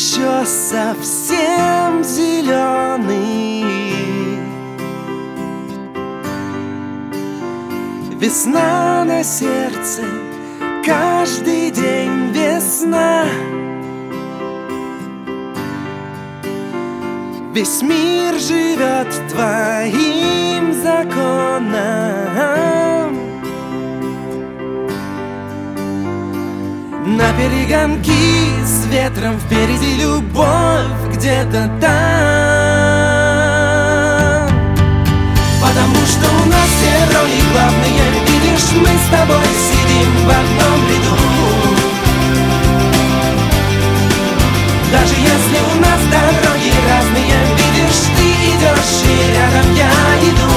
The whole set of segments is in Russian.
еще совсем зеленый. Весна на сердце, каждый день весна. Весь мир живет твоим законом. На перегонки с ветром впереди любовь где-то там. Потому что у нас все роли главные. Видишь, мы с тобой сидим в одном ряду. Даже если у нас дороги разные, видишь, ты идешь и рядом я иду.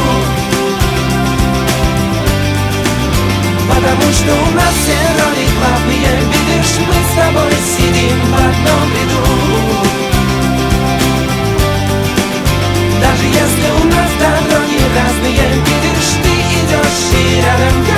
Потому что у нас все роли главные. Видишь, мы с тобой сидим в одном ряду. Даже если у нас дороги разные, видишь, ты идешь и рядом я.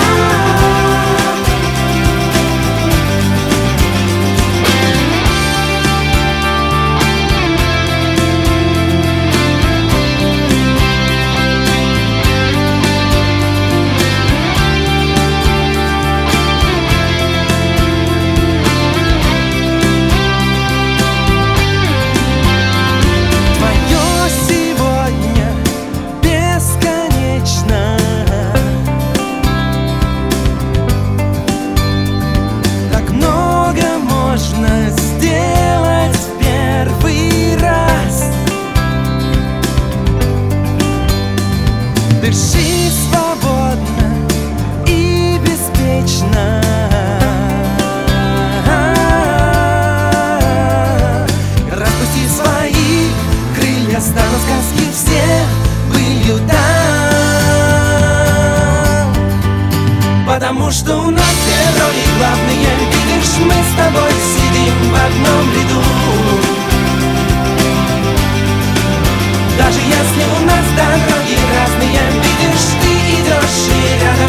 Дыши свободно и беспечно. Распусти свои крылья, станут сказки все былью там. Потому что у нас все роли главные. Видишь, мы с тобой сидим в одном ряду. Даже если у нас дороги разные, видишь, ты идешь и рядом